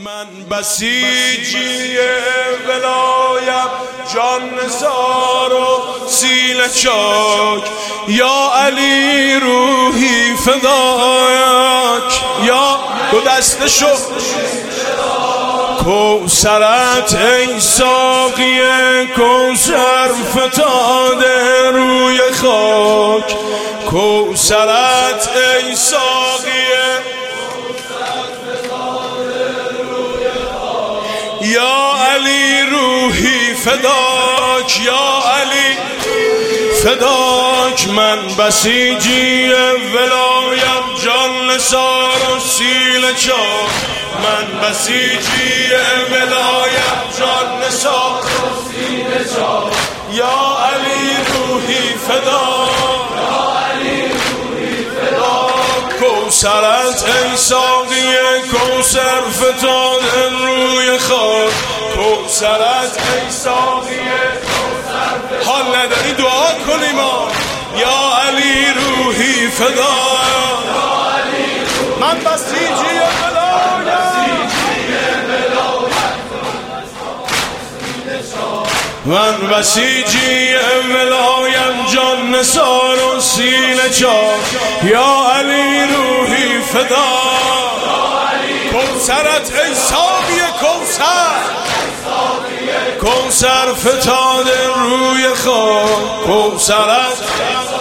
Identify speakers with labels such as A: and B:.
A: من بسیجی ولایم جان نثار و سینه چاک، یا علی روحی فدایک، یا دو دستشو کوثرت ای ساقی کوثر فتاده روی خاک، کوثرت ای ساقی یا علی روحی فداک، یا علی فداک. من بسیجی ولایم جان نثار و سینه چاک، من بسیجی ولایم جان نثار و سینه چاک، یا علی روحی فداک، یا علی روحی فداک. کوثرت ای ساقی کوثر فتاده روی خاک، کوثرت ای ساقی کوثر. حال نداری دعا کنیم یا علی روحی فداک، من بسیجی من بسیجی ولایم جان نثار و سینه چاک، یا علی روحی فداک. کوثرت ای ساقی کوثر، کوثر فتاده روی خاک، کوثرت